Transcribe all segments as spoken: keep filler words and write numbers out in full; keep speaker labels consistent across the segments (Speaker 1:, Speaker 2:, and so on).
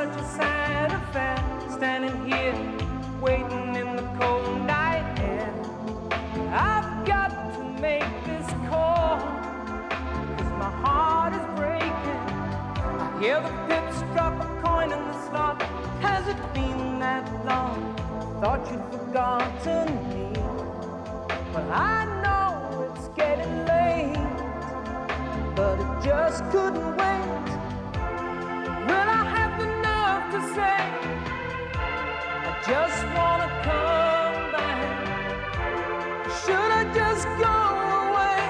Speaker 1: such a sad affair, standing here waiting in the cold night air. I've got to make this call, cause my heart is breaking. I hear the pips drop a coin in the slot. Has it been that long? Thought you'd forgotten me. Well, I know it's getting late, but it just couldn't wait. Will I have the nerve to say I just wanna come back? Should I just go away?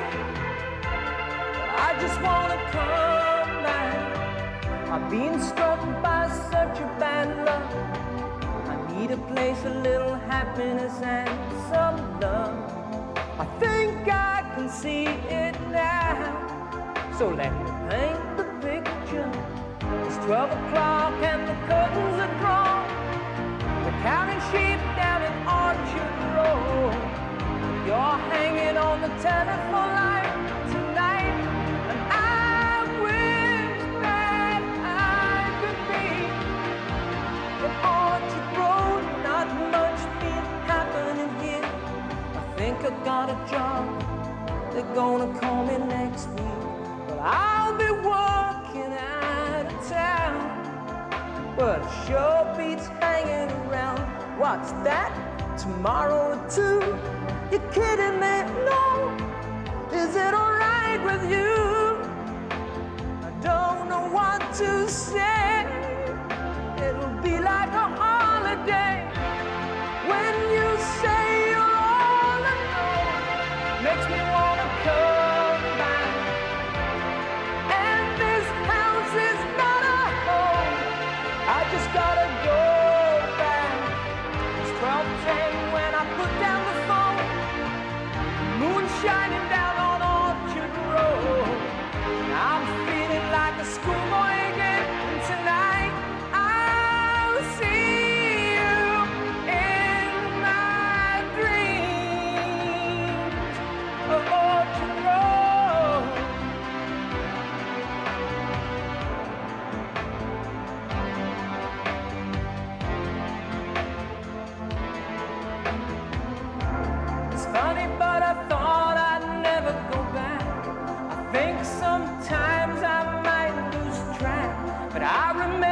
Speaker 1: I just wanna come back. I've been struck by such a bad luck. I need a place, a little happiness and some love. I think I can see it now, so let me paint the picture. It's twelve o'clock and the curtains are drawn. The counting sheep down in Orchard Road. You're hanging on the telephone line tonight, and I wish that I could be in Orchard Road. Not much been happening here. I think I got a job. They're gonna call me next week, but I'll be working out of town. But it sure beats hanging around. What's that? Tomorrow at two? You're kidding me? No. Is it alright with you? I don't know what to say. It'll be like a holiday when you say you're all alone. Makes me wanna come back. And this house is not a home. I just gotta go back. It's twelve ten when I put down the phone. Moon shining down on Orchard Road. I'm feeling like a schoolboy again. And tonight I'll see you in my dreams of Orchard Road. It's funny, but I thought I'd never go back. I think sometimes I might lose track, but I remember